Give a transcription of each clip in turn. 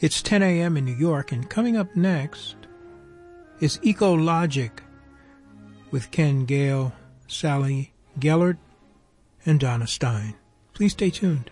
It's 10 a.m. in New York, and coming up next is Ecologic with Ken Gale, Sally Gellert, and Donna Stein. Please stay tuned.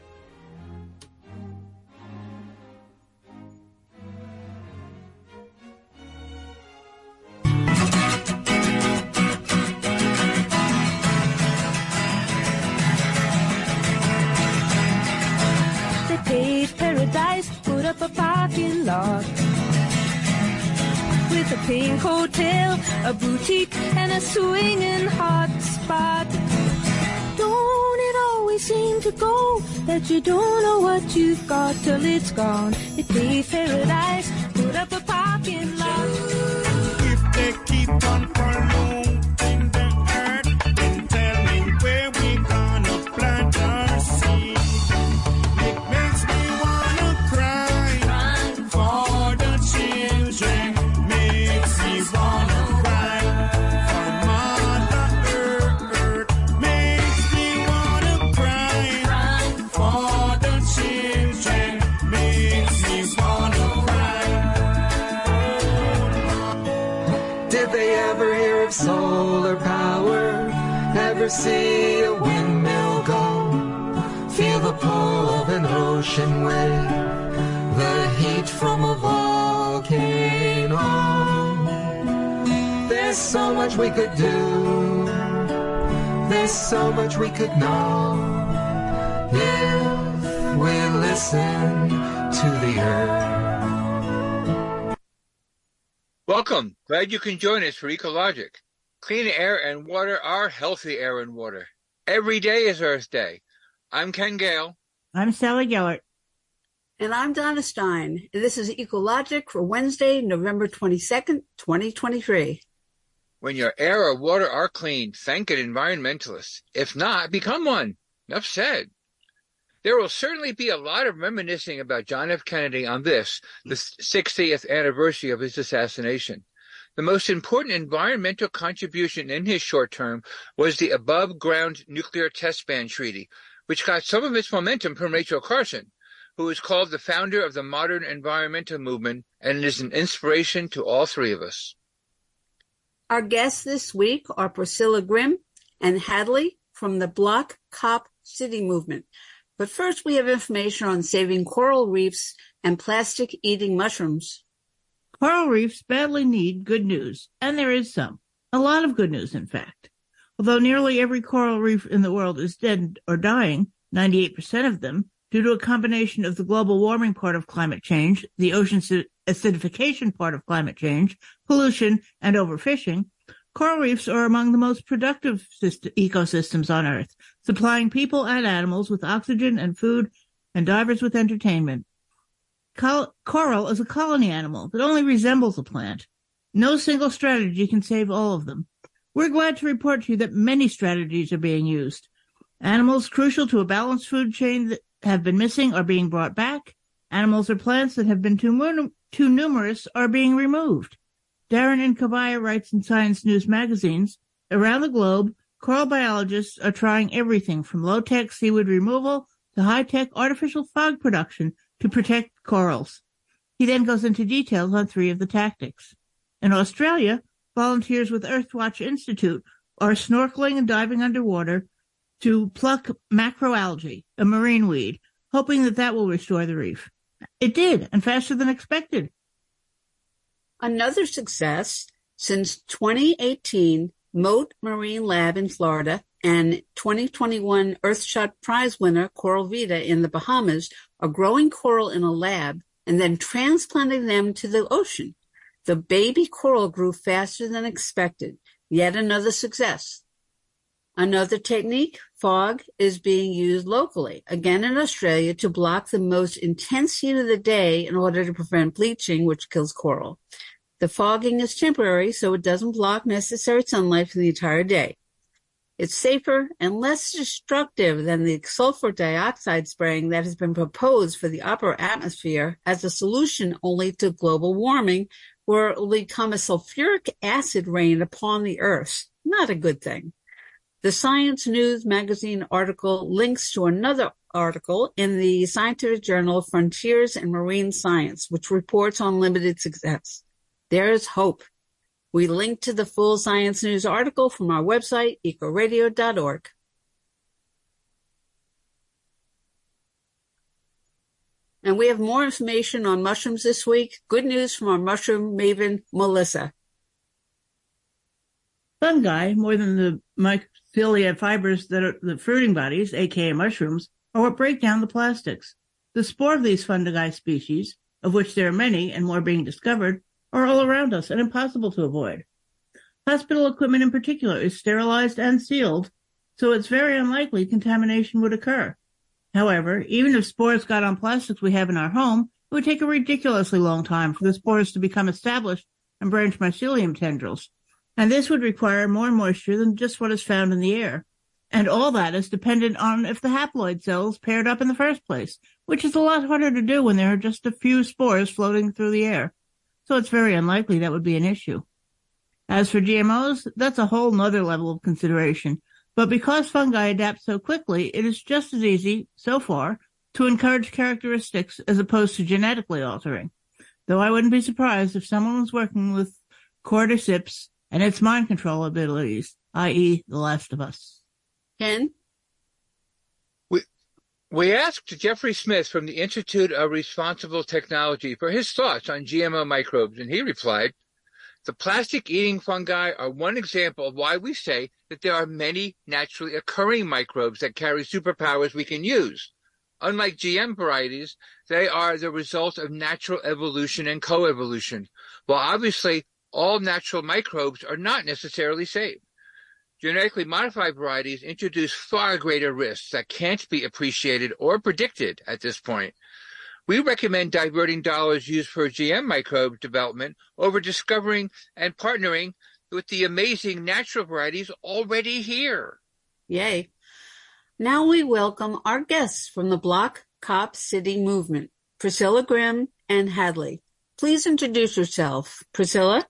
Paradise, put up a parking lot with a pink hotel, a boutique, and a swinging hot spot. Don't it always seem to go that you don't know what you've got till it's gone? It pays paradise, put up a parking lot. If they keep on polluting the earth and tell me where we gonna plant our seed. Solar power, ever see a windmill go? Feel the pull of an ocean wave, the heat from a volcano. There's so much we could do, there's so much we could know, if we listen to the earth. Welcome. Glad you can join us for Ecologic. Clean air and water are healthy air and water. Every day is Earth Day. I'm Ken Gale. I'm Sally Gellert. And I'm Donna Stein. And this is Ecologic for Wednesday, November 22nd, 2023. When your air or water are clean, thank an environmentalist. If not, become one. Enough said. There will certainly be a lot of reminiscing about John F. Kennedy on this, the 60th anniversary of his assassination. The most important environmental contribution in his short term was the above-ground nuclear test ban treaty, which got some of its momentum from Rachel Carson, who is called the founder of the modern environmental movement and is an inspiration to all three of us. Our guests this week are Priscilla Grimm and Hadley from the Block Cop City movement. But first, we have information on saving coral reefs and plastic-eating mushrooms. Coral reefs badly need good news, and there is some. A lot of good news, in fact. Although nearly every coral reef in the world is dead or dying, 98% of them, due to a combination of the global warming part of climate change, the ocean acidification part of climate change, pollution, and overfishing, coral reefs are among the most productive ecosystems on Earth, supplying people and animals with oxygen and food and divers with entertainment. Coral is a colony animal that only resembles a plant. No single strategy can save all of them. We're glad to report to you that many strategies are being used. Animals crucial to a balanced food chain that have been missing are being brought back. Animals or plants that have been too numerous are being removed. Darren Nkabaya writes in Science News magazines, around the globe, coral biologists are trying everything from low-tech seaweed removal to high-tech artificial fog production to protect corals. He then goes into details on 3 of the tactics. In Australia, volunteers with Earthwatch Institute are snorkeling and diving underwater to pluck macroalgae, a marine weed, hoping that will restore the reef. It did, and faster than expected. Another success, since 2018, Mote Marine Lab in Florida and 2021 Earthshot Prize winner Coral Vita in the Bahamas are growing coral in a lab and then transplanting them to the ocean. The baby coral grew faster than expected. Yet another success. Another technique, fog, is being used locally, again in Australia, to block the most intense heat of the day in order to prevent bleaching, which kills coral. The fogging is temporary, so it doesn't block necessary sunlight for the entire day. It's safer and less destructive than the sulfur dioxide spraying that has been proposed for the upper atmosphere as a solution only to global warming, where it will become a sulfuric acid rain upon the earth. Not a good thing. The Science News magazine article links to another article in the scientific journal Frontiers in Marine Science, which reports on limited success. There is hope. We link to the full Science News article from our website, ecoradio.org. And we have more information on mushrooms this week. Good news from our mushroom maven, Melissa. Fungi, more than the mycelial fibers that are the fruiting bodies, aka mushrooms, are what break down the plastics. The spore of these fungi species, of which there are many and more being discovered, are all around us and impossible to avoid. Hospital equipment in particular is sterilized and sealed, so it's very unlikely contamination would occur. However, even if spores got on plastics we have in our home, it would take a ridiculously long time for the spores to become established and branch mycelium tendrils. And this would require more moisture than just what is found in the air. And all that is dependent on if the haploid cells paired up in the first place, which is a lot harder to do when there are just a few spores floating through the air. So it's very unlikely that would be an issue. As for GMOs, that's a whole nother level of consideration. But because fungi adapt so quickly, it is just as easy, so far, to encourage characteristics as opposed to genetically altering. Though I wouldn't be surprised if someone was working with cordyceps and its mind control abilities, i.e. The Last of Us. Ken? We asked Jeffrey Smith from the Institute of Responsible Technology for his thoughts on GMO microbes, and he replied, "The plastic-eating fungi are one example of why we say that there are many naturally occurring microbes that carry superpowers we can use. Unlike GM varieties, they are the result of natural evolution and coevolution, while obviously all natural microbes are not necessarily safe. Genetically modified varieties introduce far greater risks that can't be appreciated or predicted at this point. We recommend diverting dollars used for GM microbe development over discovering and partnering with the amazing natural varieties already here." Yay. Now we welcome our guests from the Block Cop City movement, Priscilla Grimm and Hadley. Please introduce yourself, Priscilla.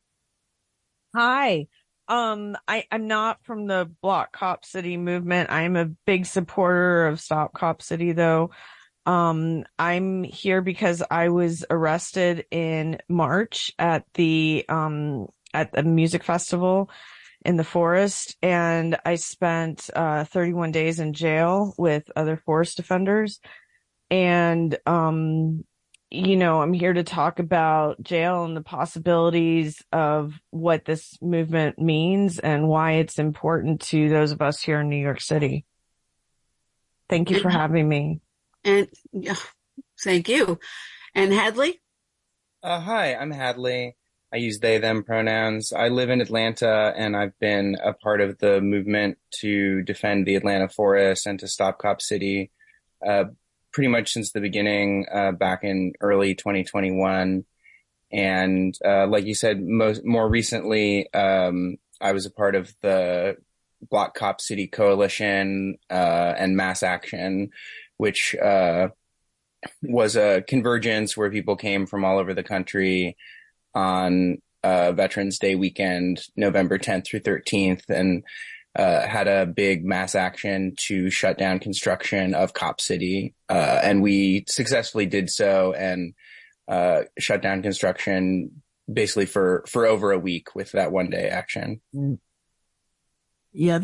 Hi. I'm not from the Block Cop City movement. I'm a big supporter of Stop Cop City, though. I'm here because I was arrested in March at the music festival in the forest, and I spent 31 days in jail with other forest defenders. And I'm here to talk about jail and the possibilities of what this movement means and why it's important to those of us here in New York City. Thank you for having me. And thank you. And Hadley? Hi, I'm Hadley. I use they, them pronouns. I live in Atlanta, and I've been a part of the movement to defend the Atlanta forest and to stop Cop City pretty much since the beginning back in early 2021. And like you said, more recently, I was a part of the Block Cop City Coalition and Mass Action, which was a convergence where people came from all over the country on Veterans Day weekend, November 10th through 13th, and had a big mass action to shut down construction of Cop City. And we successfully did so and shut down construction basically for over a week with that one-day action. Yeah,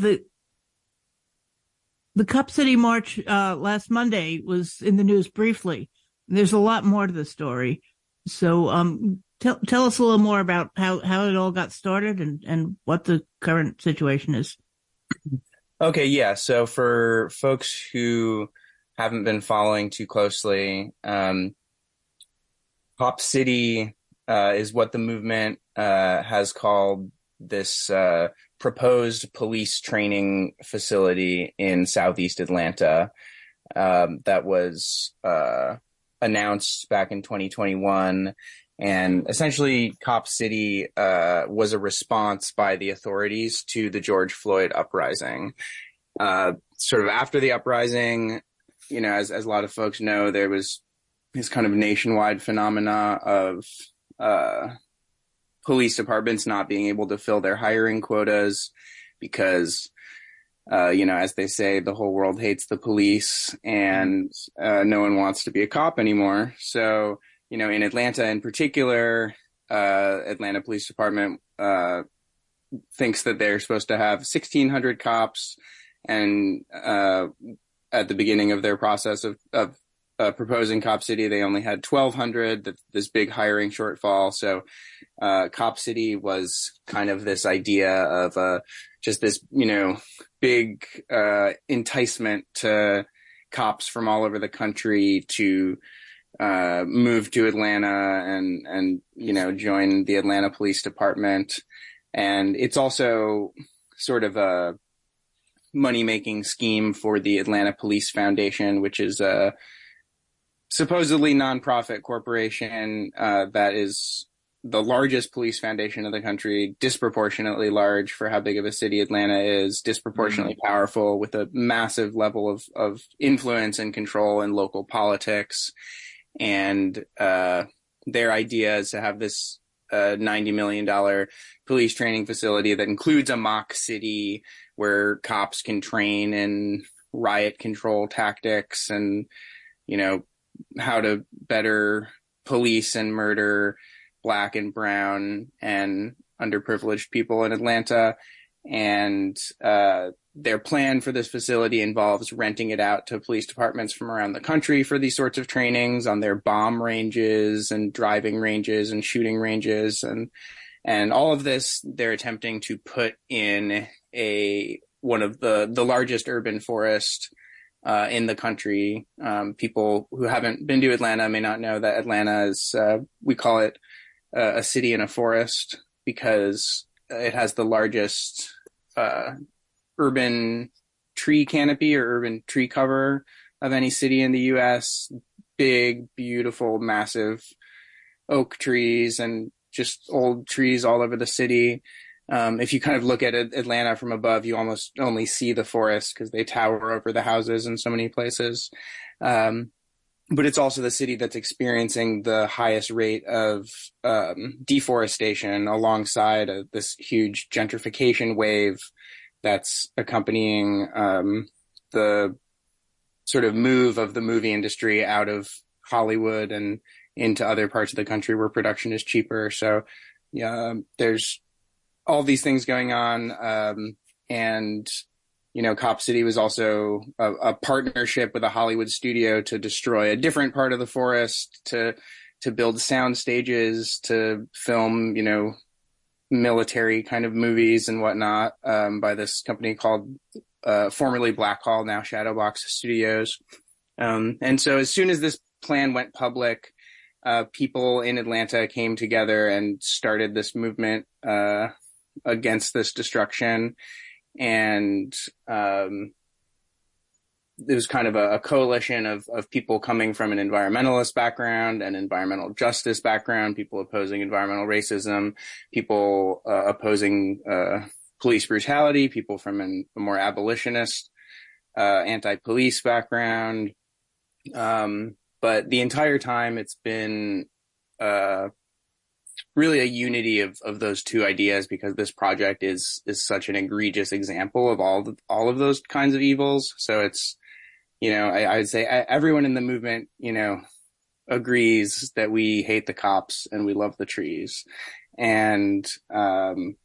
the Cop City March last Monday was in the news briefly. There's a lot more to the story. So tell us a little more about how it all got started and what the current situation is. Okay, yeah. So for folks who haven't been following too closely, Cop City is what the movement has called this proposed police training facility in Southeast Atlanta that was announced back in 2021. And essentially, Cop City was a response by the authorities to the George Floyd uprising. Sort of after the uprising, as a lot of folks know, there was this kind of nationwide phenomena of police departments not being able to fill their hiring quotas because as they say, the whole world hates the police, and no one wants to be a cop anymore. So, in Atlanta in particular, Atlanta Police Department thinks that they're supposed to have 1,600 cops, and at the beginning of their process of proposing Cop City, they only had 1,200, this big hiring shortfall. So Cop City was kind of this idea of just this, big enticement to cops from all over the country to move to Atlanta and join the Atlanta Police Department. And it's also sort of a money-making scheme for the Atlanta Police Foundation, which is a supposedly nonprofit corporation that is the largest police foundation in the country, disproportionately large for how big of a city Atlanta is, disproportionately powerful, with a massive level of influence and control in local politics. And their idea is to have this $90 million police training facility that includes a mock city where cops can train in riot control tactics and, how to better police and murder Black and brown and underprivileged people in Atlanta. And their plan for this facility involves renting it out to police departments from around the country for these sorts of trainings on their bomb ranges and driving ranges and shooting ranges. And all of this, they're attempting to put in one of the largest urban forests in the country. People who haven't been to Atlanta may not know that Atlanta is, we call it a city in a forest because it has the largest urban tree canopy or urban tree cover of any city in the U.S. Big, beautiful, massive oak trees and just old trees all over the city. If you kind of look at Atlanta from above, you almost only see the forest because they tower over the houses in so many places. But it's also the city that's experiencing the highest rate of deforestation alongside this huge gentrification wave that's accompanying the sort of move of the movie industry out of Hollywood and into other parts of the country where production is cheaper. So there's all these things going on. And Cop City was also a partnership with a Hollywood studio to destroy a different part of the forest, to build sound stages, to film, military kind of movies and whatnot, by this company called, formerly Blackhall, now Shadowbox Studios. And so as soon as this plan went public, people in Atlanta came together and started this movement, against this destruction. And it was kind of a coalition of people coming from an environmentalist background and environmental justice background, people opposing environmental racism, people opposing police brutality, people from a more abolitionist, anti-police background. But the entire time it's been really a unity of those two ideas, because this project is such an egregious example of all of those kinds of evils. So it's, I would say everyone in the movement, agrees that we hate the cops and we love the trees. And, wow.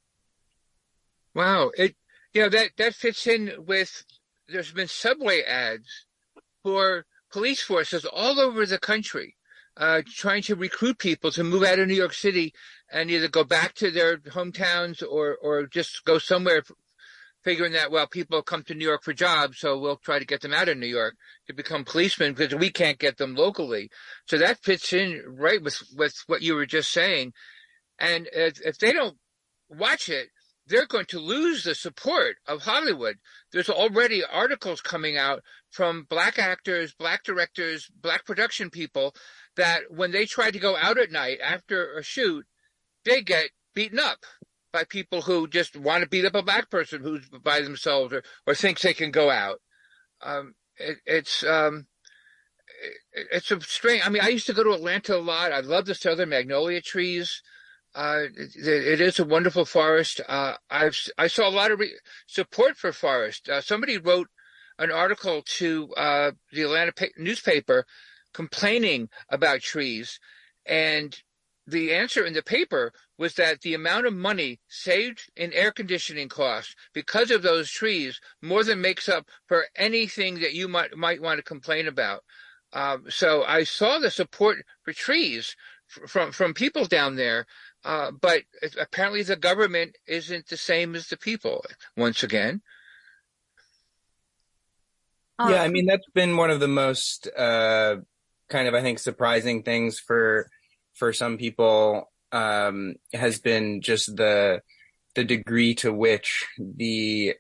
That fits in with, there's been subway ads for police forces all over the country, trying to recruit people to move out of New York City and either go back to their hometowns or just go somewhere, figuring that, well, people come to New York for jobs, so we'll try to get them out of New York to become policemen because we can't get them locally. So that fits in right with what you were just saying. And if they don't watch it, they're going to lose the support of Hollywood. There's already articles coming out from Black actors, Black directors, Black production people that when they try to go out at night after a shoot, they get beaten up by people who just want to beat up a Black person who's by themselves or thinks they can go out. It's a strange. I mean, I used to go to Atlanta a lot. I love the Southern magnolia trees. It is a wonderful forest. I saw a lot of support for forest. Somebody wrote an article to the Atlanta newspaper complaining about trees, and the answer in the paper was that the amount of money saved in air conditioning costs because of those trees more than makes up for anything that you might want to complain about. So I saw the support for trees from people down there, but apparently the government isn't the same as the people, once again. Yeah, I mean, that's been one of the most kind of, I think, surprising things for some people, has been just the degree to which the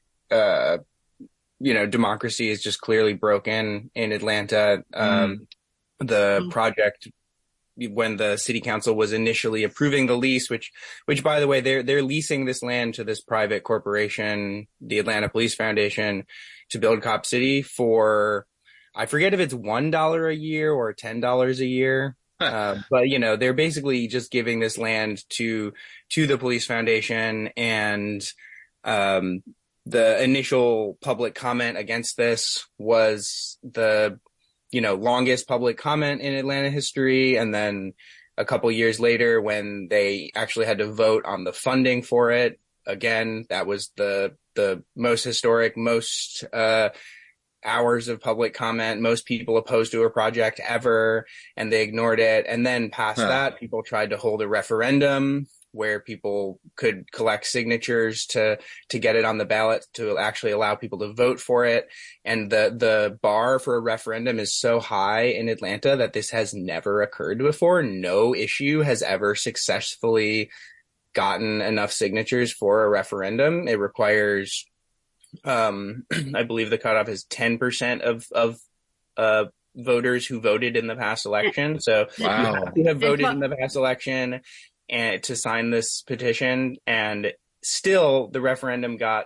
democracy is just clearly broken in Atlanta. The project, when the city council was initially approving the lease, which by the way, they're leasing this land to this private corporation, the Atlanta Police Foundation, to build Cop City for, I forget if it's $1 a year or $10 a year. But they're basically just giving this land to the police foundation, and the initial public comment against this was the longest public comment in Atlanta history. And then a couple years later, when they actually had to vote on the funding for it, again, that was the most historic, most hours of public comment, most people opposed to a project ever, and they ignored it. And then past that, people tried to hold a referendum where people could collect signatures to get it on the ballot to actually allow people to vote for it. And the bar for a referendum is so high in Atlanta that this has never occurred before. No issue has ever successfully gotten enough signatures for a referendum. It requires I believe the cutoff is 10% of voters who voted in the past election. So wow. You have to have voted in the past election and to sign this petition. And still the referendum got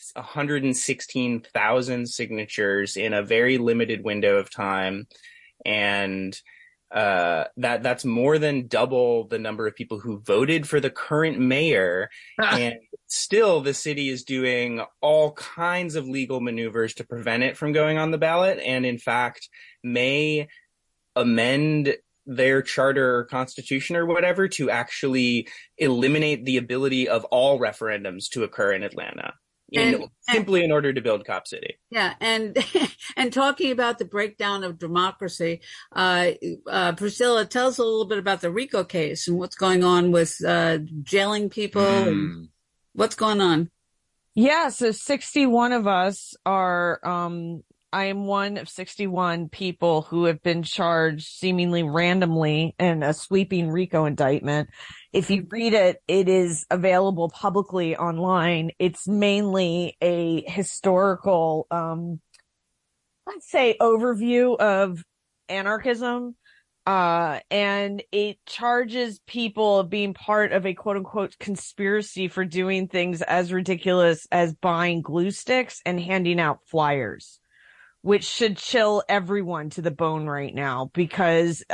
116,000 signatures in a very limited window of time. And that's more than double the number of people who voted for the current mayor. And still the city is doing all kinds of legal maneuvers to prevent it from going on the ballot, and in fact may amend their charter or constitution or whatever to actually eliminate the ability of all referendums to occur in Atlanta. Simply in order to build Cop City. Yeah, and talking about the breakdown of democracy, Priscilla, tell us a little bit about the RICO case and what's going on with jailing people and what's going on. Yeah, so 61 of us are, I am one of 61 people who have been charged seemingly randomly in a sweeping RICO indictment. If you read it, it is available publicly online. It's mainly a historical, let's say, overview of anarchism. And it charges people of being part of a quote unquote conspiracy for doing things as ridiculous as buying glue sticks and handing out flyers, which should chill everyone to the bone right now because,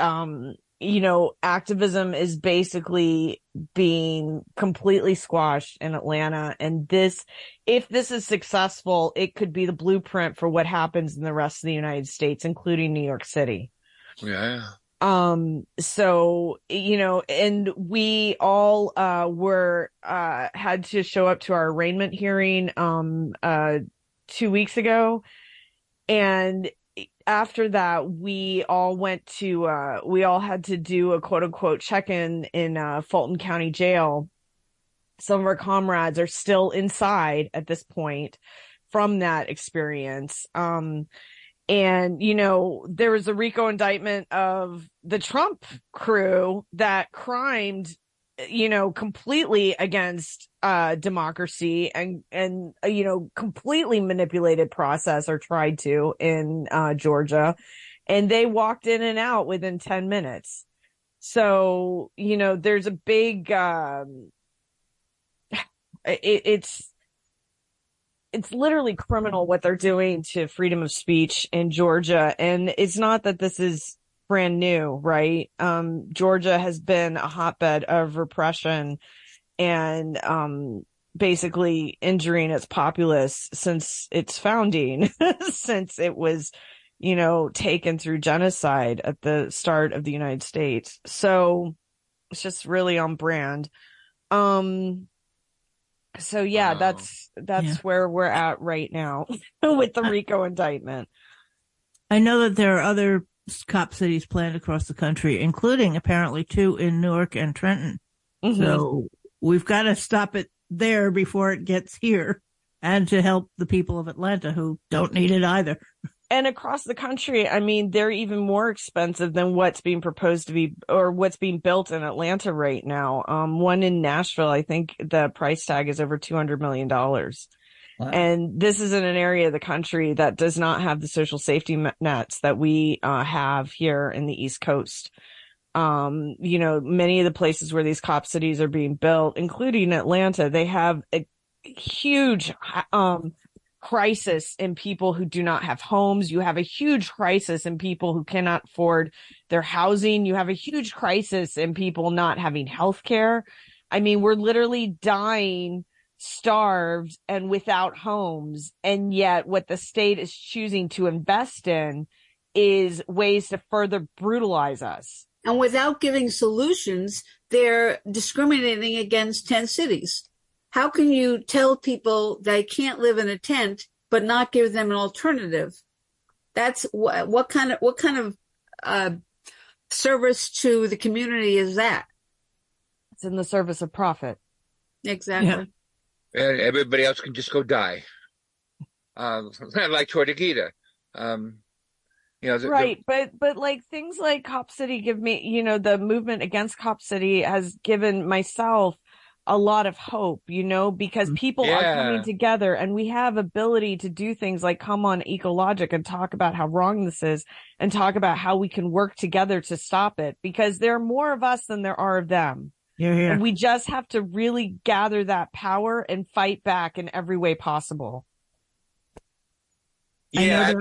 activism is basically being completely squashed in Atlanta. And if this is successful, it could be the blueprint for what happens in the rest of the United States, including New York City. Yeah. So, and we all, had to show up to our arraignment hearing, 2 weeks ago. And after that, we all had to do a quote unquote check-in in Fulton County Jail. Some of our comrades are still inside at this point from that experience. And, there was a RICO indictment of the Trump crew that crimed, completely against democracy and completely manipulated process or tried to in Georgia. And they walked in and out within 10 minutes. So, there's a big it's literally criminal what they're doing to freedom of speech in Georgia. And it's not that this is brand new, right? Georgia has been a hotbed of repression and basically injuring its populace since its founding, since it was, taken through genocide at the start of the United States. So it's just really on brand. So yeah, Wow. that's where we're at right now with the RICO indictment. I know that there are other cop cities planned across the country, including apparently 2 in Newark and Trenton. Mm-hmm. So we've got to stop it there before it gets here, and to help the people of Atlanta who don't need it either. And across the country, I mean, they're even more expensive than what's being proposed to be, or what's being built in Atlanta right now. One in Nashville, I think the price tag is over $200 million. Wow. And this is in an area of the country that does not have the social safety nets that we have here in the East Coast. Many of the places where these cop cities are being built, including Atlanta, they have a huge, crisis in people who do not have homes. You have a huge crisis in people who cannot afford their housing. You have a huge crisis in people not having health care. I mean, we're literally dying, starved, and without homes. And yet what the state is choosing to invest in is ways to further brutalize us. And without giving solutions, they're discriminating against tent cities. How can you tell people they can't live in a tent, but not give them an alternative? That's what kind of service to the community is that? It's in the service of profit. Exactly. Yeah. And everybody else can just go die. Like Tortuguita. Right. But like things like Cop City give me, the movement against Cop City has given myself a lot of hope, because people are coming together, and we have ability to do things like come on Ecologic and talk about how wrong this is, and talk about how we can work together to stop it, because there are more of us than there are of them. Yeah. And we just have to really gather that power and fight back in every way possible. Yeah.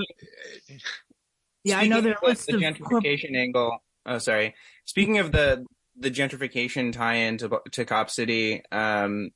I know there was the gentrification angle. Oh, sorry. Speaking of the gentrification tie-in to Cop City, the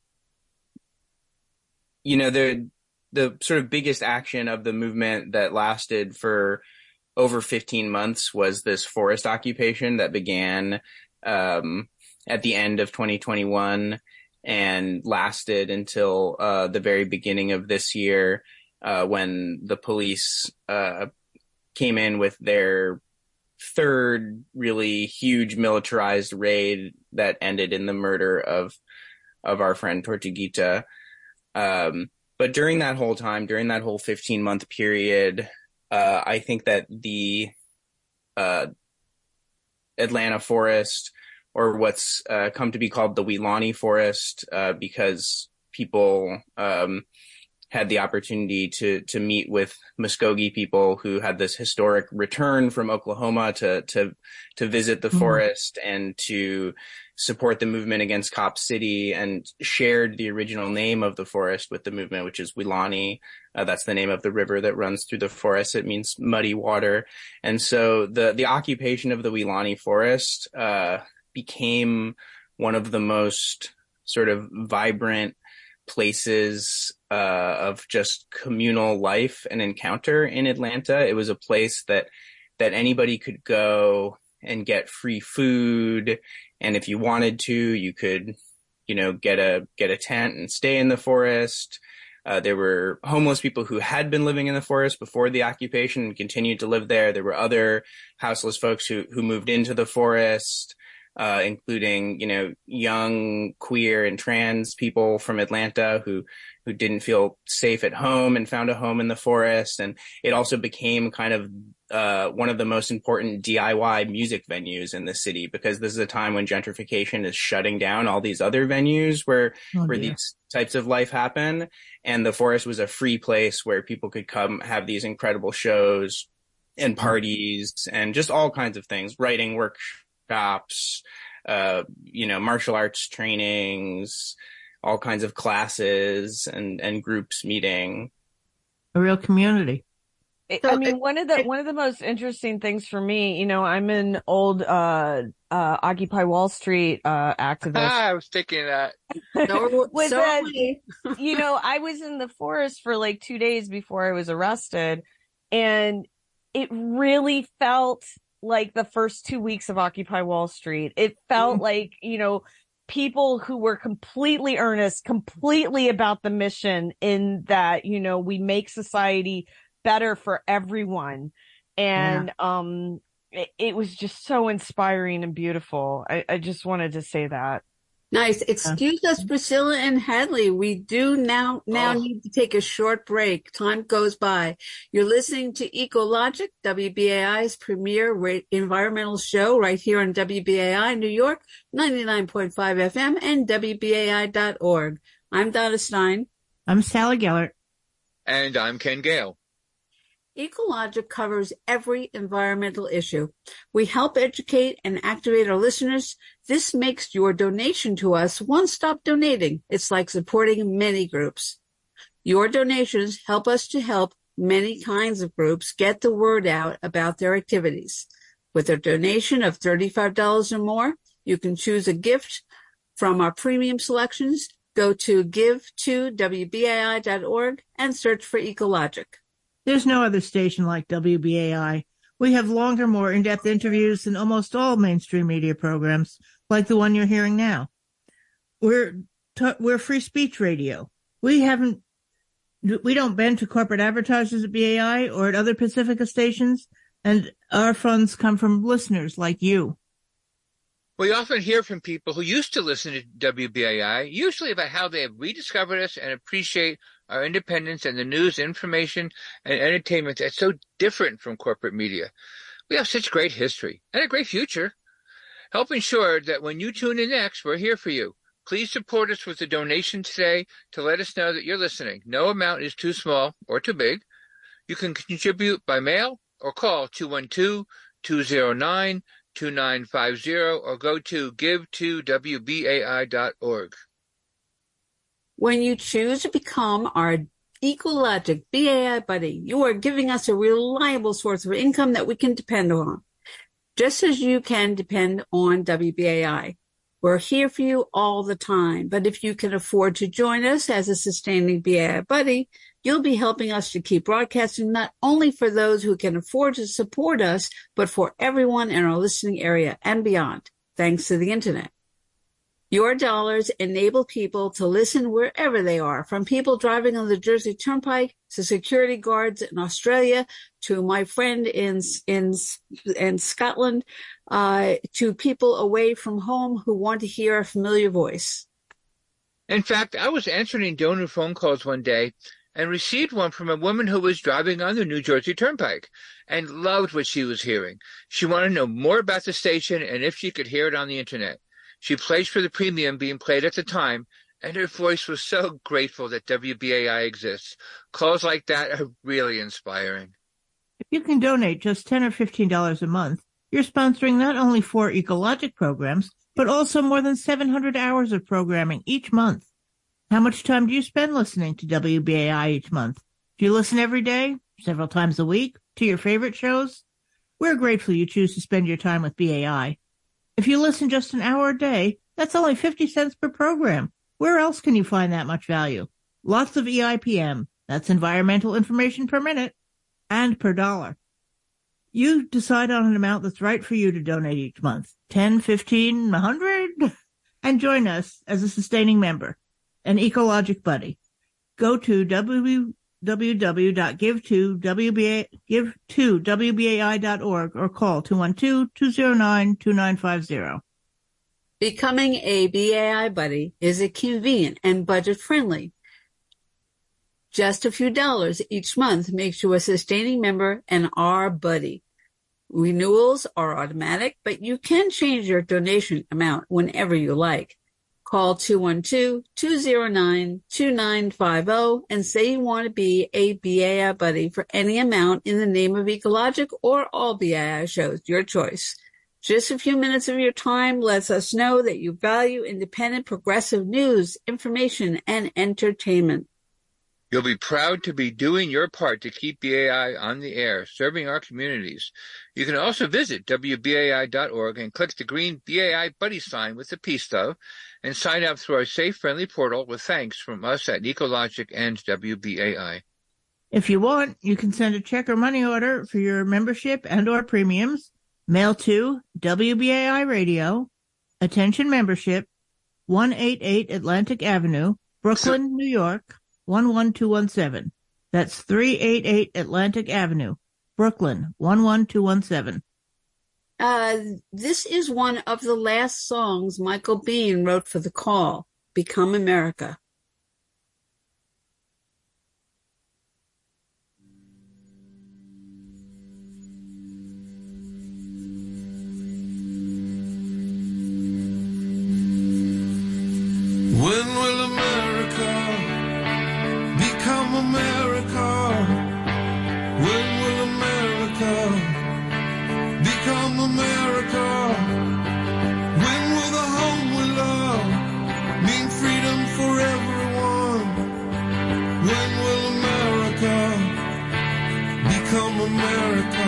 sort of biggest action of the movement that lasted for over 15 months was this forest occupation that began at the end of 2021 and lasted until the very beginning of this year, when the police came in with their third really huge militarized raid that ended in the murder of our friend Tortuguita. But during that whole time, during that whole 15-month period, I think that the Atlanta forest, or what's come to be called the Weelaunee Forest, because people had the opportunity to meet with Muskogee people who had this historic return from Oklahoma to visit the forest and to support the movement against Cop City, and shared the original name of the forest with the movement, which is Weelaunee. That's the name of the river that runs through the forest. It means muddy water. And so the occupation of the Weelaunee Forest became one of the most sort of vibrant places of just communal life and encounter in Atlanta. It was a place that anybody could go and get free food, and if you wanted to, you could, get a tent and stay in the forest. There were homeless people who had been living in the forest before the occupation and continued to live there. There were other houseless folks who moved into the forest, including, young queer and trans people from Atlanta who didn't feel safe at home and found a home in the forest. And it also became kind of one of the most important DIY music venues in the city, because this is a time when gentrification is shutting down all these other venues where these types of life happen. And the forest was a free place where people could come have these incredible shows and parties and just all kinds of things, writing workshops, martial arts trainings, all kinds of classes and groups meeting. A real community. I mean, one of the most interesting things for me, you know, I'm an old Occupy Wall Street activist. I was thinking that. You know, I was in the forest for like 2 days before I was arrested, and it really felt like the first 2 weeks of Occupy Wall Street. It felt like, you know, people who were completely earnest, completely about the mission, in that, you know, we make society better for everyone. And it was just so inspiring and beautiful. I just wanted to say that. Nice. Excuse us, Priscilla and Hadley. We do now need to take a short break. Time goes by. You're listening to Ecologic, WBAI's premier environmental show right here on WBAI New York, 99.5 FM and WBAI.org. I'm Donna Stein. I'm Sally Gellert. And I'm Ken Gale. Ecologic covers every environmental issue. We help educate and activate our listeners. This makes your donation to us one-stop donating. It's like supporting many groups. Your donations help us to help many kinds of groups get the word out about their activities. With a donation of $35 or more, you can choose a gift from our premium selections. Go to give2wbai.org and search for Ecologic. There's no other station like WBAI. We have longer, more in-depth interviews than almost all mainstream media programs, like the one you're hearing now. We're free speech radio. We don't bend to corporate advertisers at BAI or at other Pacifica stations, and our funds come from listeners like you. We often hear from people who used to listen to WBAI, usually about how they have rediscovered us and appreciate our independence and the news, information, and entertainment that's so different from corporate media. We have such great history and a great future. Help ensure that when you tune in next, we're here for you. Please support us with a donation today to let us know that you're listening. No amount is too small or too big. You can contribute by mail or call 212-209-2950 or go to give2wbai.org. When you choose to become our Ecologic BAI buddy, you are giving us a reliable source of income that we can depend on, just as you can depend on WBAI. We're here for you all the time, but if you can afford to join us as a sustaining BAI buddy, you'll be helping us to keep broadcasting not only for those who can afford to support us, but for everyone in our listening area and beyond, thanks to the internet. Your dollars enable people to listen wherever they are, from people driving on the Jersey Turnpike to security guards in Australia to my friend in Scotland, to people away from home who want to hear a familiar voice. In fact, I was answering donor phone calls one day and received one from a woman who was driving on the New Jersey Turnpike and loved what she was hearing. She wanted to know more about the station and if she could hear it on the internet. She pledged for the premium being played at the time, and her voice was so grateful that WBAI exists. Calls like that are really inspiring. If you can donate just $10 or $15 a month, you're sponsoring not only 4 Ecologic programs, but also more than 700 hours of programming each month. How much time do you spend listening to WBAI each month? Do you listen every day, several times a week, to your favorite shows? We're grateful you choose to spend your time with BAI. If you listen just an hour a day, that's only 50 cents per program. Where else can you find that much value? Lots of EIPM, that's environmental information per minute, and per dollar. You decide on an amount that's right for you to donate each month, 10, 15, 100, and join us as a sustaining member, an Ecologic buddy. Go to www.give2wbai.org or call 212-209-2950. Becoming a BAI buddy is a convenient and budget-friendly. Just a few dollars each month makes you a sustaining member and our buddy. Renewals are automatic, but you can change your donation amount whenever you like. Call 212-209-2950 and say you want to be a BAI buddy for any amount in the name of Ecologic or all BAI shows, your choice. Just a few minutes of your time lets us know that you value independent, progressive news, information, and entertainment. You'll be proud to be doing your part to keep BAI on the air, serving our communities. You can also visit WBAI.org and click the green BAI buddy sign with the peace though, and sign up through our safe, friendly portal with thanks from us at Ecologic and WBAI. If you want, you can send a check or money order for your membership and or premiums. Mail to WBAI Radio, Attention Membership, 188 Atlantic Avenue, Brooklyn, New York, 11217. That's 388 Atlantic Avenue, Brooklyn, 11217. This is one of the last songs Michael Bean wrote for The Call, Become America. When will America become America? When will America become America? When will the home we love mean freedom for everyone? When will America become America?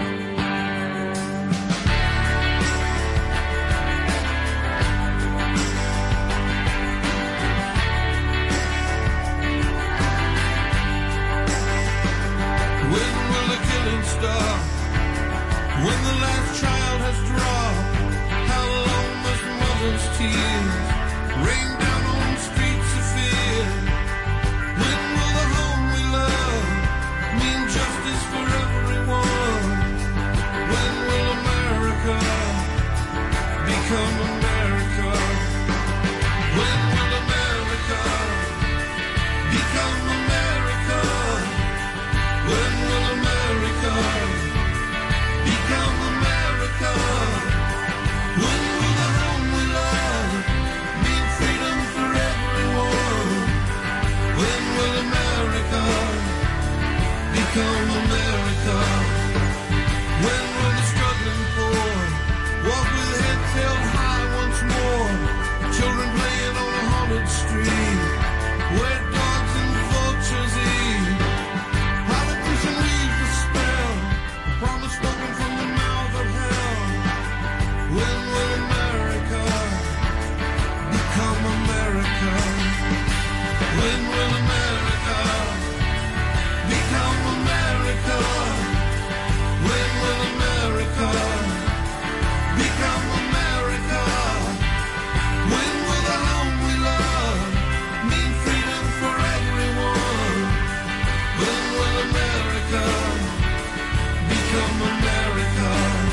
Stop. When the last child has dropped, how long must mothers' tears rain down on streets of fear? When will the home we love mean justice for everyone? When will America become America? When will America become America? When will America become America? When will the home we love mean freedom for everyone? When will America become America? When will the struggling poor walk with heads held high once more? Children playing on a haunted street where dogs and vultures eat. Politician leaves the spell, promise spoken from the mouth of hell. When will America become America? When will America become America? When will America become America? When will the home we love mean freedom for everyone? When will America become America?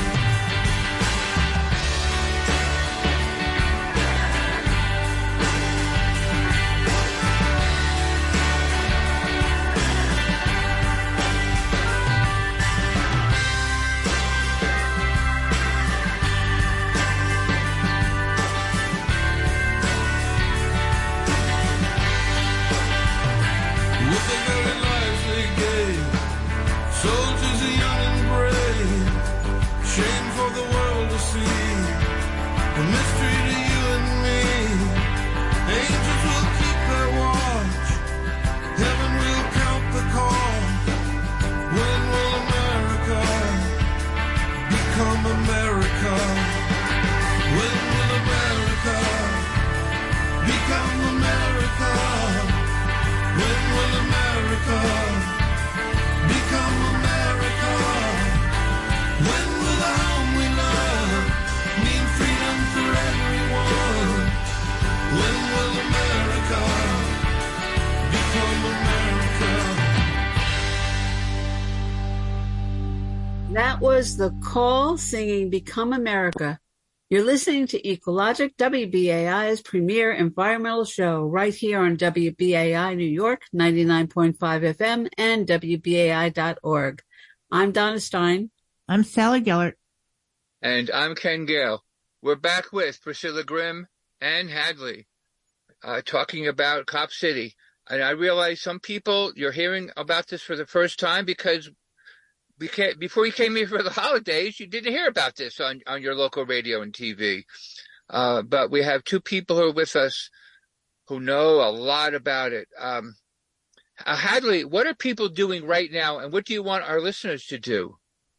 With the very lives they gave, soldiers young and brave, shame for the world to see, a mystery to you and me. Angels will keep their watch, heaven will count the cost. When will America become America? When will America become America? When will America become America? When will the home we love mean freedom for everyone? When will America become America? That was The Call singing Become America. You're listening to Ecologic, WBAI's premier environmental show right here on WBAI New York, 99.5 FM and WBAI.org. I'm Donna Stein. I'm Sally Gellert. And I'm Ken Gale. We're back with Priscilla Grimm and Hadley talking about Cop City. And I realize some people, you're hearing about this for the first time because before you came here for the holidays, you didn't hear about this on your local radio and TV. But we have two people who are with us who know a lot about it. Hadley, what are people doing right now, and what do you want our listeners to do?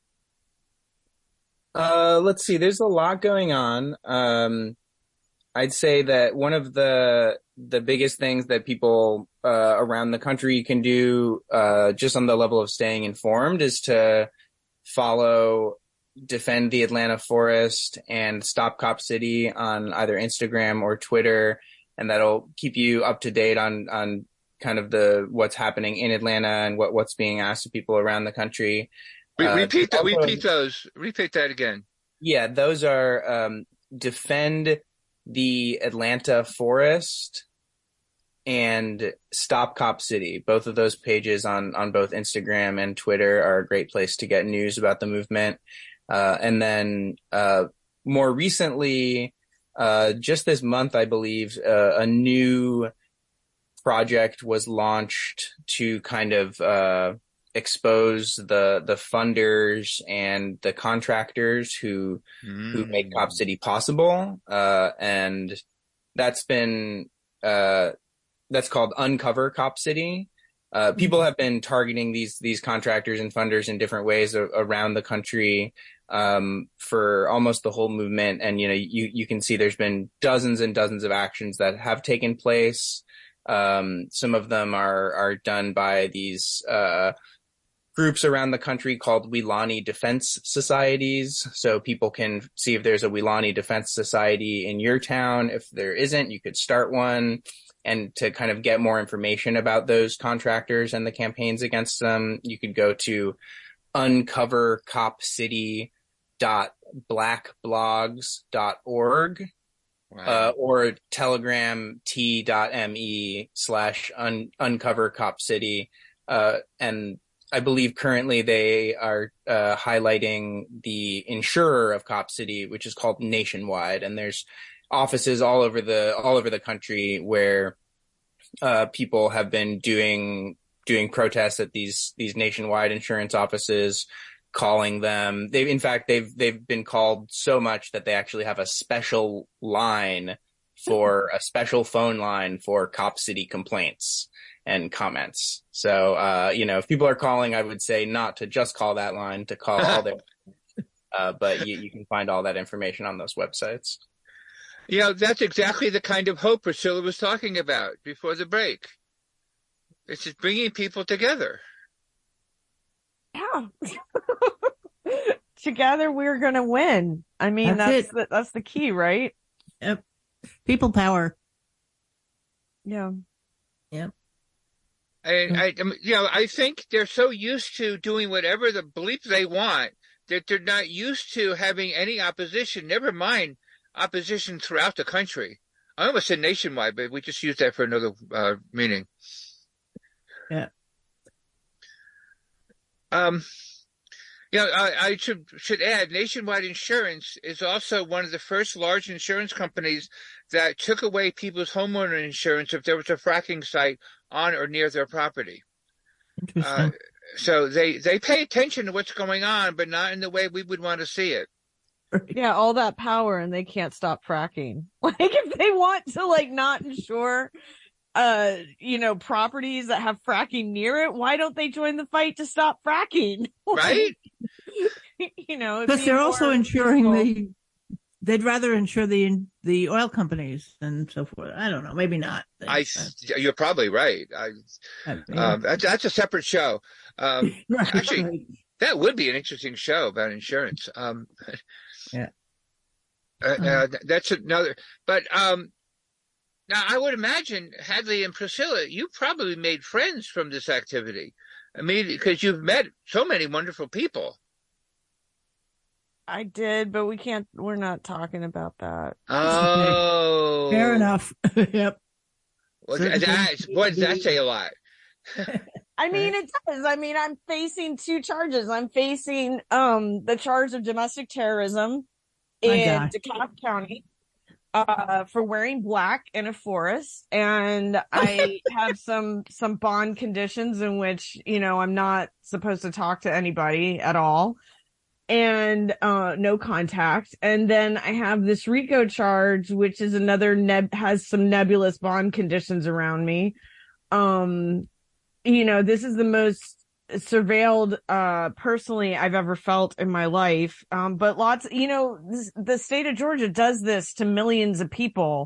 Let's see. There's a lot going on. I'd say that one of the biggest things that people around the country can do, just on the level of staying informed, is to follow Defend the Atlanta Forest and Stop Cop City on either Instagram or Twitter, and that'll keep you up to date on kind of what's happening in Atlanta and what's being asked of people around the country. Repeat those. Repeat that again. Yeah, those are Defend the Atlanta Forest and Stop Cop City. Both of those pages on both Instagram and Twitter are a great place to get news about the movement. And then more recently, just this month, I believe, a new project was launched to kind of expose the funders and the contractors who make Cop City possible. And that's been that's called Uncover Cop City. People have been targeting these contractors and funders in different ways around the country for almost the whole movement. And, you can see there's been dozens and dozens of actions that have taken place. Some of them are done by these groups around the country called Weelaunee Defense Societies. So people can see if there's a Weelaunee Defense Society in your town. If there isn't, you could start one. And to kind of get more information about those contractors and the campaigns against them, you could go to uncovercopcity.blackblogs.org. Wow. Or Telegram t.me/uncovercopcity. And I believe currently they are highlighting the insurer of Cop City, which is called Nationwide. And there's offices all over the country where people have been doing protests at these Nationwide insurance offices, calling them. They've been called so much that they actually have a special line for a special phone line for Cop City complaints and comments. So, if people are calling, I would say not to just call that line, to call all their, but you can find all that information on those websites. That's exactly the kind of hope Priscilla was talking about before the break. It's just bringing people together. Yeah. Together we're going to win. I mean, that's the key, right? Yep. People power. Yeah. Yep. And I think they're so used to doing whatever the belief they want that they're not used to having any opposition, never mind opposition throughout the country. I almost said nationwide, but we just used that for another meaning. Yeah. I should add, Nationwide Insurance is also one of the first large insurance companies that took away people's homeowner insurance if there was a fracking site on or near their property. Interesting. So they pay attention to what's going on, but not in the way we would want to see it. Yeah, all that power and they can't stop fracking. Like if they want to not insure properties that have fracking near it, why don't they join the fight to stop fracking? Right? Because they're also insuring they'd rather insure the oil companies and so forth. I don't know, maybe not. You're probably right. That's a separate show. Right. Actually, that would be an interesting show about insurance. Yeah. That's another. But now I would imagine, Hadley and Priscilla, you probably made friends from this activity. I mean, because you've met so many wonderful people. I did, but we're not talking about that. Oh. Fair enough. Yep. Well, boy, does that say a lot? I mean, it does. I mean, I'm facing 2 charges. I'm facing the charge of domestic terrorism in DeKalb County for wearing black in a forest, and I have some bond conditions in which I'm not supposed to talk to anybody at all, and no contact. And then I have this RICO charge, which is another has some nebulous bond conditions around me. this is the most surveilled, personally I've ever felt in my life. But the state of Georgia does this to millions of people,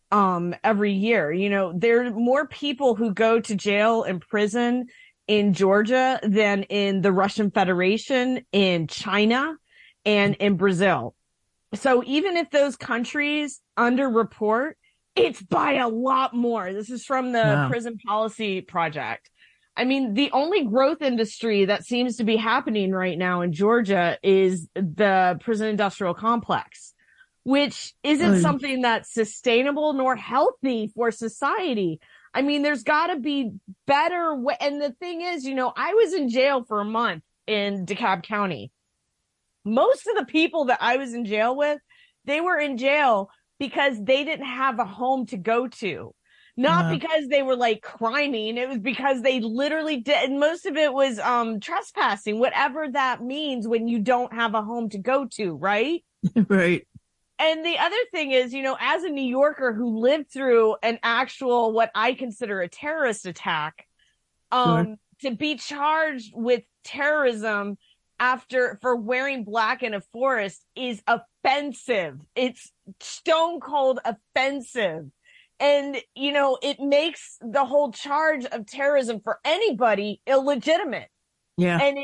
every year. There are more people who go to jail and prison in Georgia than in the Russian Federation, in China, and in Brazil. So even if those countries underreport, it's by a lot more. This is from the Prison Policy Project. I mean, the only growth industry that seems to be happening right now in Georgia is the prison industrial complex, which isn't something that's sustainable nor healthy for society. I mean, there's got to be better. And the thing is, I was in jail for a month in DeKalb County. Most of the people that I was in jail with, they were in jail because they didn't have a home to go to. Not because they were like criming. It was because they literally did. And most of it was trespassing, whatever that means when you don't have a home to go to, right? Right. And the other thing is, as a New Yorker who lived through an actual, what I consider a terrorist attack, to be charged with terrorism for wearing black in a forest is offensive. It's stone cold offensive. And, it makes the whole charge of terrorism for anybody illegitimate. Yeah. And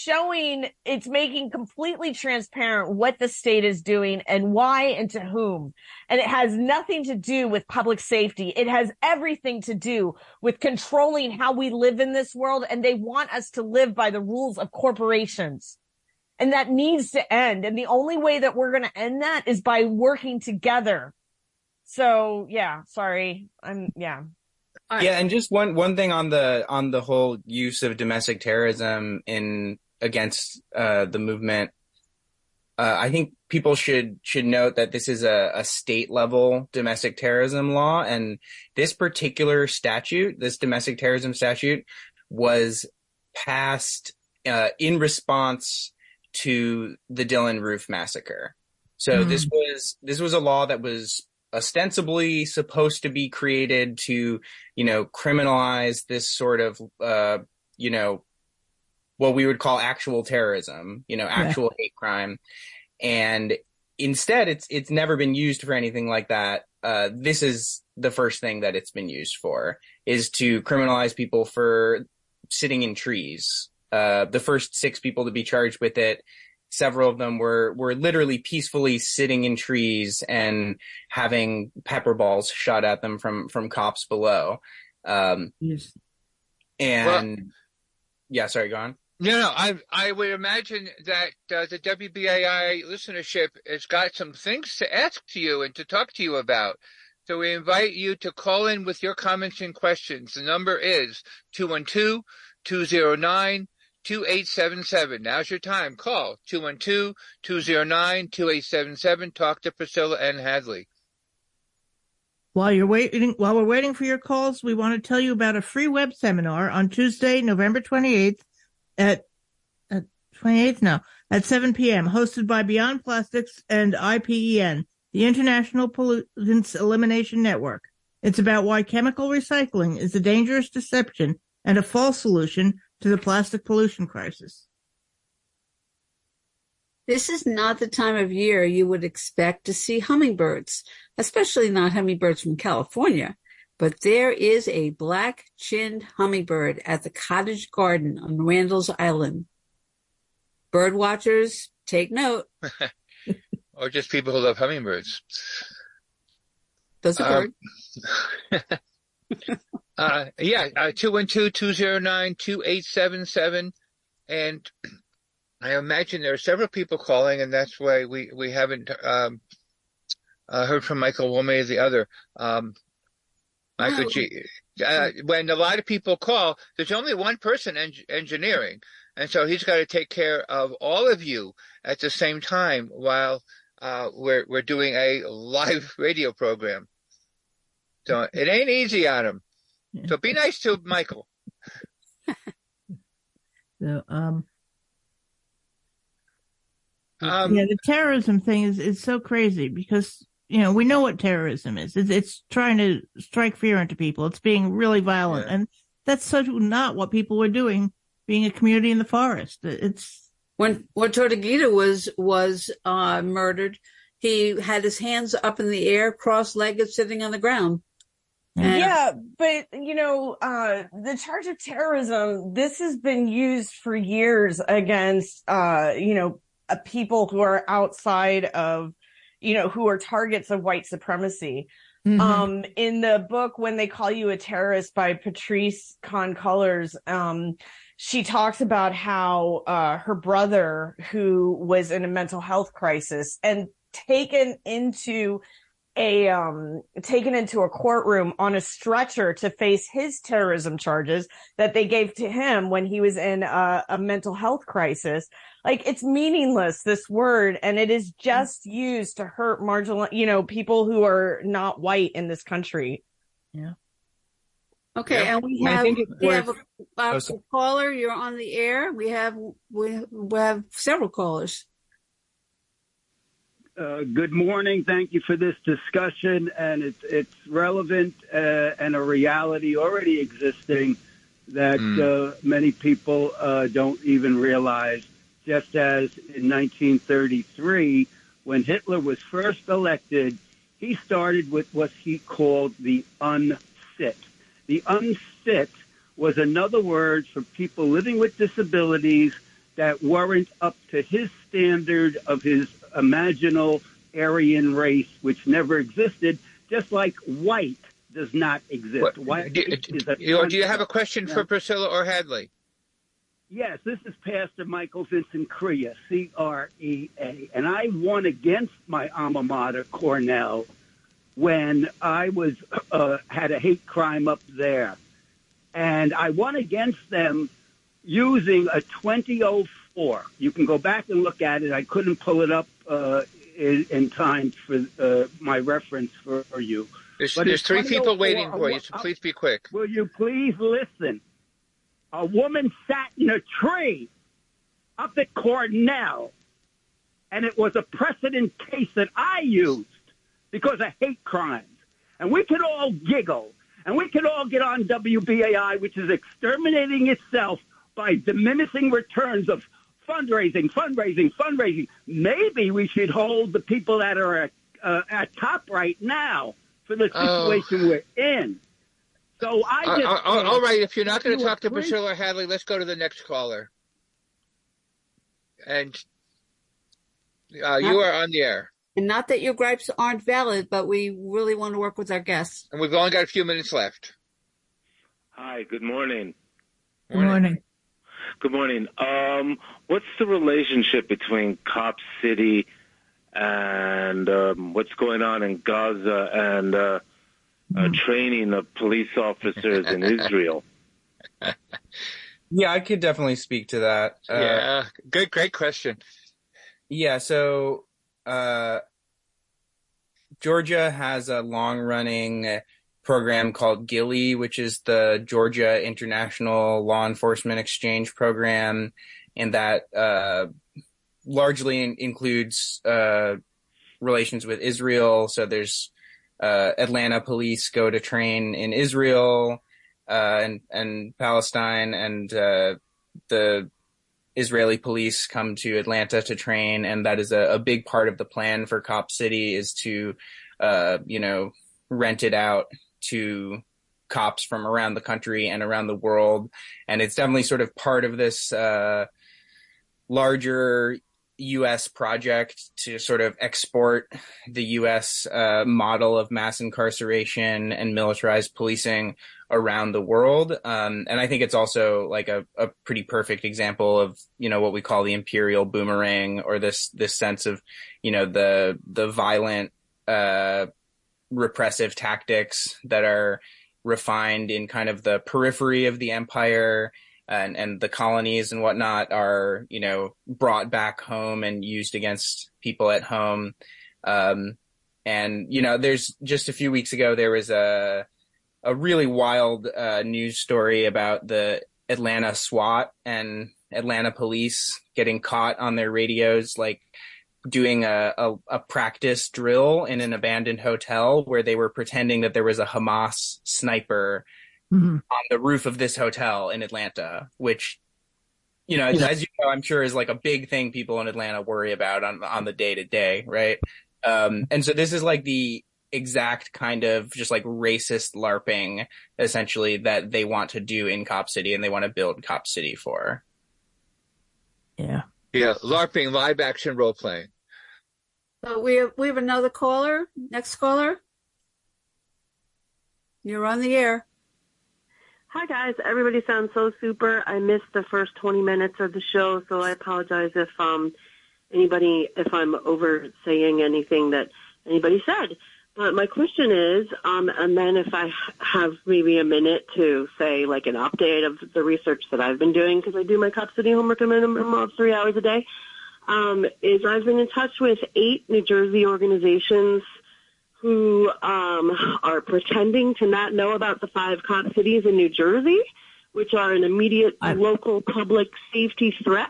it's making completely transparent what the state is doing and why and to whom. And it has nothing to do with public safety. It has everything to do with controlling how we live in this world. And they want us to live by the rules of corporations. And that needs to end. And the only way that we're going to end that is by working together. So, yeah, sorry. Yeah, and just one thing on the whole use of domestic terrorism against the movement. I think people should note that this is a state level domestic terrorism law, and this particular statute, this domestic terrorism statute, was passed in response to the Dylann Roof massacre. So this was a law that was ostensibly supposed to be created to, criminalize this sort of, what we would call actual terrorism, actual hate crime. And instead, it's never been used for anything like that. This is the first thing that it's been used for, is to criminalize people for sitting in trees. The first 6 people to be charged with it, several of them were literally peacefully sitting in trees and having pepper balls shot at them from cops below. Yes. And yeah, sorry, go on. No, I would imagine that the WBAI listenership has got some things to ask to you and to talk to you about. So we invite you to call in with your comments and questions. The number is 212-209-2877. Now's your time. Call 212-209-2877. Talk to Priscilla and Hadley. While we're waiting for your calls, we want to tell you about a free web seminar on Tuesday, November 28th at 7 p.m., hosted by Beyond Plastics and IPEN, the International Pollutants Elimination Network. It's about why chemical recycling is a dangerous deception and a false solution to the plastic pollution crisis. This is not the time of year you would expect to see hummingbirds, especially not hummingbirds from California. But there is a black-chinned hummingbird at the Cottage Garden on Randall's Island. Bird watchers, take note. Or just people who love hummingbirds. Does it bird? 212-209-2877. And I imagine there are several people calling, and that's why we haven't heard from Michael one way or the other. Michael G. When a lot of people call, there's only one person engineering, and so he's got to take care of all of you at the same time while we're doing a live radio program. So it ain't easy on him. So be nice to Michael. So, the terrorism thing is so crazy because, we know what terrorism is. It's trying to strike fear into people. It's being really violent. Yeah. And That's so not what people were doing, being a community in the forest. It's when Tortuguita was murdered, he had his hands up in the air, cross-legged, sitting on the ground. Yeah, but the charge of terrorism, this has been used for years against people who are outside of, who are targets of white supremacy. Mm-hmm. In the book When They Call You a Terrorist by Patrice Concolors, she talks about how her brother, who was in a mental health crisis and taken into a courtroom on a stretcher to face his terrorism charges that they gave to him when he was in a mental health crisis. Like, it's meaningless, this word, and it is just used to hurt marginal, people who are not white in this country. Yeah. Okay, and we have a caller. You're on the air. We have several callers. Good morning. Thank you for this discussion, and it's relevant and a reality already existing that many people don't even realize. Just as in 1933, when Hitler was first elected, he started with what he called the unfit. The unfit was another word for people living with disabilities that weren't up to his standard of his imaginal Aryan race, which never existed, just like white does not exist. Do you have a question for Priscilla or Hadley? Yes, this is Pastor Michael Vincent Crea, C-R-E-A, and I won against my alma mater, Cornell, when I was had a hate crime up there. And I won against them using a 2004. You can go back and look at it. I couldn't pull it up in time for my reference for you. There's three people waiting for you, so please be quick. Will you please listen? A woman sat in a tree up at Cornell, and it was a precedent case that I used because of hate crimes. And we could all giggle, and we could all get on WBAI, which is exterminating itself by diminishing returns of fundraising. Maybe we should hold the people that are at top right now for the situation we're in. So I just all right. If you're not going to talk to Priscilla Hadley, let's go to the next caller. And you are on the air. And not that your gripes aren't valid, but we really want to work with our guests. And we've only got a few minutes left. Hi. Good morning. Good morning. Good morning. What's the relationship between Cop City and what's going on in Gaza and training of police officers in Israel? Yeah, I could definitely speak to that. Great question. Yeah, so Georgia has a long-running program called GILEE, which is the Georgia International Law Enforcement Exchange Program, and that largely includes relations with Israel. So there's Atlanta police go to train in Israel and Palestine, and the Israeli police come to Atlanta to train, and that is a big part of the plan for Cop City is to, rent it out to cops from around the country and around the world. And it's definitely sort of part of this larger U.S. project to sort of export the U.S. Model of mass incarceration and militarized policing around the world. And I think it's also like a pretty perfect example of, what we call the imperial boomerang, or this sense of, the violent, repressive tactics that are refined in kind of the periphery of the empire, and the colonies and whatnot are, brought back home and used against people at home. And, there's just a few weeks ago, there was a really wild news story about the Atlanta SWAT and Atlanta police getting caught on their radios, like doing a practice drill in an abandoned hotel where they were pretending that there was a Hamas sniper on the roof of this hotel in Atlanta, which, you know, as you know, I'm sure is like a big thing people in Atlanta worry about on the day to day, right? And so this is like the exact kind of just like racist LARPing, essentially, that they want to do in Cop City and they want to build Cop City for. Yeah. Yeah, LARPing, live action role playing. So we have another caller. Next caller. You're on the air. Hi, guys. Everybody sounds so super. I missed the first 20 minutes of the show, so I apologize if I'm over saying anything that anybody said. But my question is, and then if I have maybe a minute to say like an update of the research that I've been doing, because I do my Cop City homework a minimum of 3 hours a day, is I've been in touch with 8 New Jersey organizations who are pretending to not know about the 5 cop cities in New Jersey, which are an immediate local public safety threat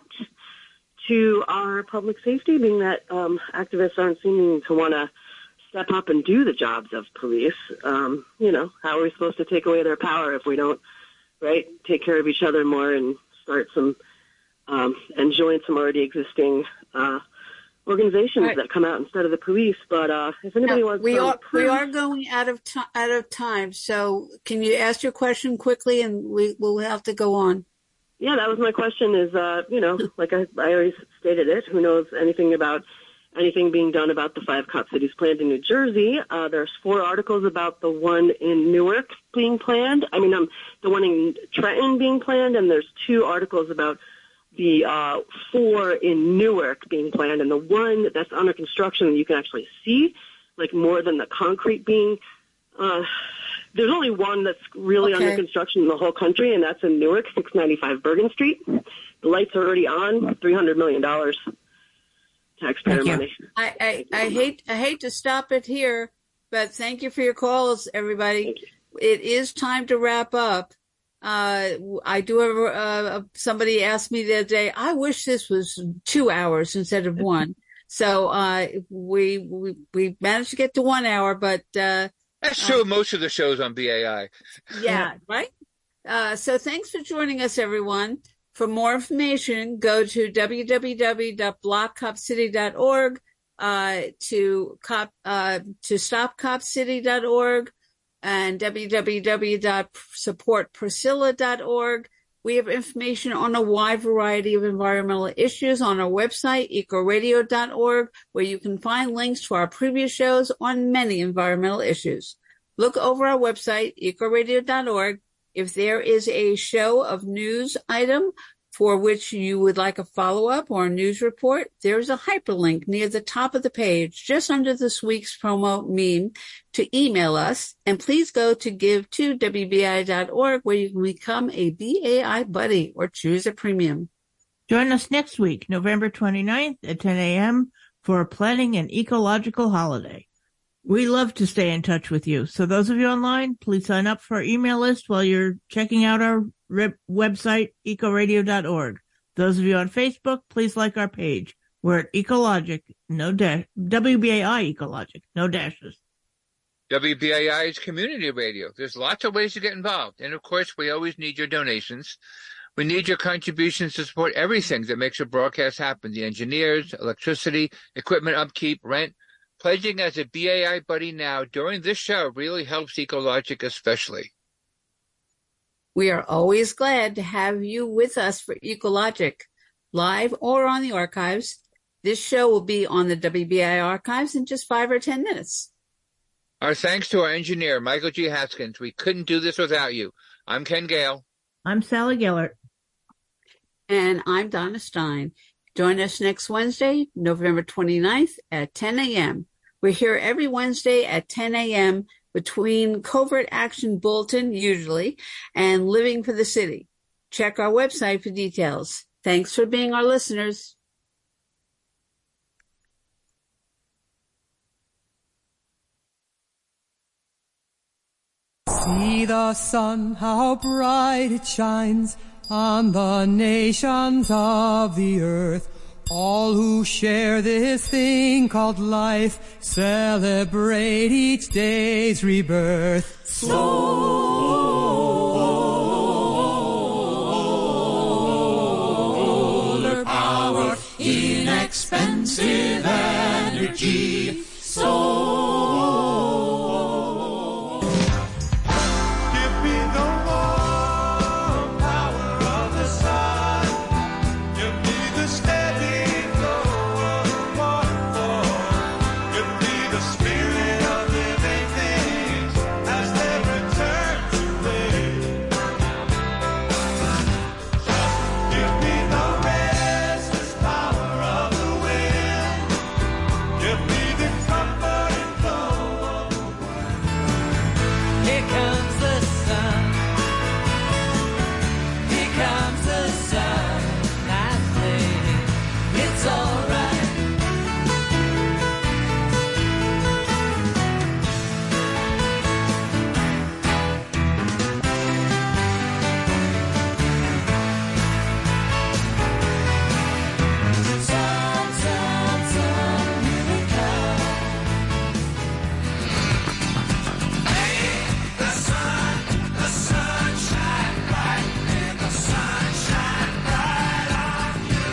to our public safety, being that activists aren't seeming to want to step up and do the jobs of police. You know, how are we supposed to take away their power if we don't, right, take care of each other more and start some and join some already existing organizations that come out instead of the police? But if anybody wants, we are going out of time. So can you ask your question quickly, and we'll have to go on. Yeah, that was my question. Is you know, like I already stated it. Who knows anything about anything being done about the 5 cop cities planned in New Jersey? There's 4 articles about the one in Newark being planned. I mean, the one in Trenton being planned, and there's 2 articles about the 4 in Newark being planned, and the one that's under construction you can actually see, like more than the concrete being. There's only one that's really under construction in the whole country, and that's in Newark, 695 Bergen Street. The lights are already on. $300 million taxpayer money. I hate to stop it here, but thank you for your calls, everybody. It is time to wrap up. I do have somebody asked me the other day, I wish this was 2 hours instead of 1. So we managed to get to 1 hour, but that's true. Most of the shows on BAI. Yeah, right. So thanks for joining us, everyone. For more information, go to www.blockcopcity.org, to stopcopcity.org, and www.supportpriscilla.org. We have information on a wide variety of environmental issues on our website, ecoradio.org, where you can find links to our previous shows on many environmental issues. Look over our website, ecoradio.org. If there is a show of news item for which you would like a follow-up or a news report, there is a hyperlink near the top of the page, just under this week's promo meme, to email us. And please go to give2wbai.org, where you can become a BAI buddy or choose a premium. Join us next week, November 29th at 10 a.m. for Planning an Ecological Holiday. We love to stay in touch with you. So those of you online, please sign up for our email list while you're checking out our website, ecoradio.org. Those of you on Facebook, please like our page. We're at Ecologic, no dash, WBAI Ecologic, no dashes. WBAI is community radio. There's lots of ways to get involved. And of course, we always need your donations. We need your contributions to support everything that makes a broadcast happen. The engineers, electricity, equipment upkeep, rent. Pledging as a BAI buddy now during this show really helps Ecologic especially. We are always glad to have you with us for Ecologic, live or on the archives. This show will be on the WBAI archives in just 5 or 10 minutes. Our thanks to our engineer, Michael G. Haskins. We couldn't do this without you. I'm Ken Gale. I'm Sally Gellert. And I'm Donna Stein. Join us next Wednesday, November 29th at 10 a.m. We're here every Wednesday at 10 a.m. between Covert Action Bulletin, usually, and Living for the City. Check our website for details. Thanks for being our listeners. See the sun, how bright it shines on the nations of the earth. All who share this thing called life celebrate each day's rebirth. Slow expensive energy. So Give me the warm power of the sun. Give me the steady flow of the waterfall. Give me the spirit of living things as they return to live. Give me the restless power of the wind. Give me the comforting flow of the wind. here comes the sun. Here comes the sun. Nice lady, it's alright. Sun, sun, sun, here we come. The sun shine bright, and the sun shine bright on you.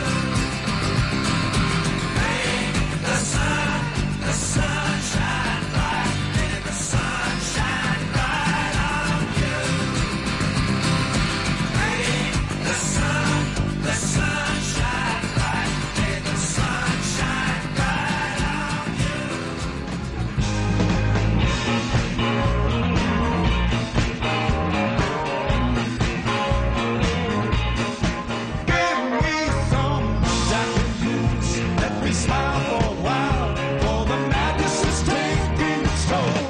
Make the sun shine bright, and the sun shine bright on you. Make the sun shine bright, and the sun shine bright on you. Give me some moves I can use. Let me smile for a while. For the madness is taking its toll.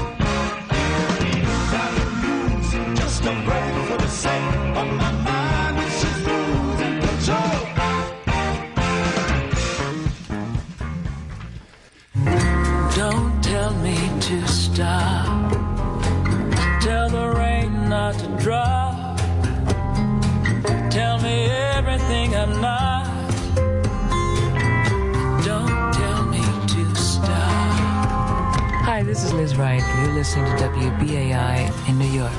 Moves I can use just a break for the sake of my mind, which is losing control. Don't tell me to stop. Tell the rain not to drop. Tell me everything I'm not. Don't tell me to stop. Hi, this is Liz Wright. You're listening to WBAI in New York.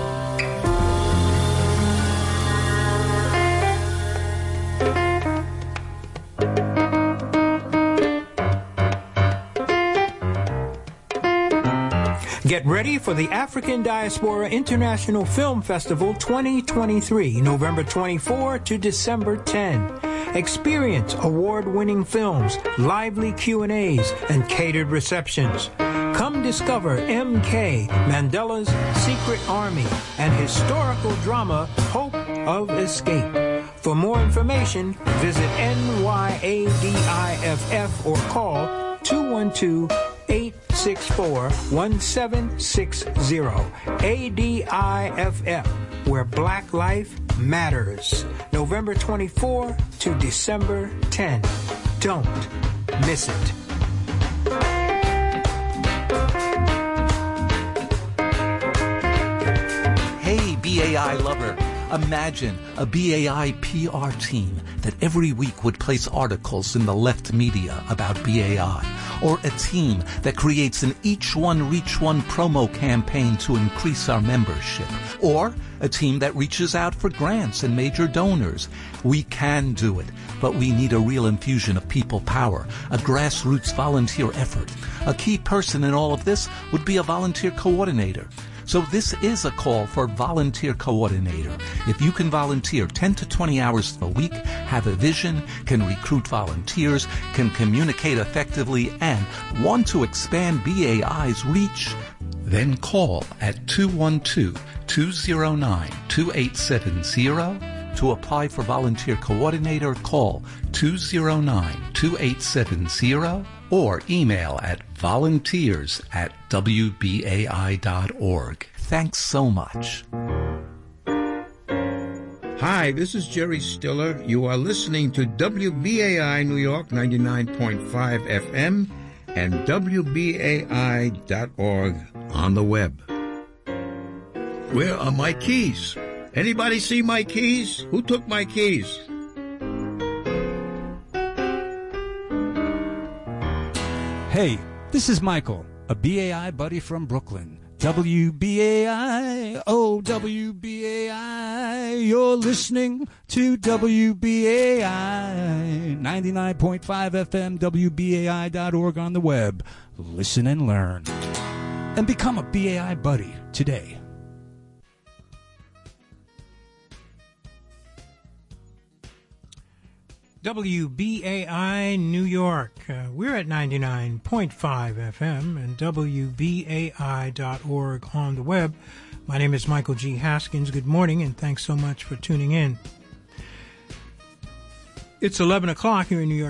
Get ready for the African Diaspora International Film Festival 2023, November 24 to December 10. Experience award-winning films, lively Q&As, and catered receptions. Come discover M.K. Mandela's Secret Army and historical drama Hope of Escape. For more information, visit NYADIFF or call 212-864-1760. ADIFF, where Black Life matters. November 24 to December 10. Don't miss it. Hey, BAI lover. Imagine a BAI PR team that every week would place articles in the left media about BAI, or a team that creates an Each One Reach One promo campaign to increase our membership, or a team that reaches out for grants and major donors. We can do it, but we need a real infusion of people power, a grassroots volunteer effort. A key person in all of this would be a volunteer coordinator. So this is a call for volunteer coordinator. If you can volunteer 10 to 20 hours a week, have a vision, can recruit volunteers, can communicate effectively, and want to expand BAI's reach, then call at 212-209-2870. To apply for volunteer coordinator, call 209-2870 or email at volunteers@wbai.org. Thanks so much. Hi, this is Jerry Stiller. You are listening to WBAI New York 99.5 FM and WBAI.org on the web. Where are my keys? Anybody see my keys? Who took my keys? Hey, this is Michael, a BAI buddy from Brooklyn. WBAI, oh WBAI, you're listening to WBAI, 99.5 FM, WBAI.org on the web. Listen and learn. And become a BAI buddy today. WBAI New York. We're at 99.5 FM and WBAI.org on the web. My name is Michael G. Haskins. Good morning, and thanks so much for tuning in. It's 11 o'clock here in New York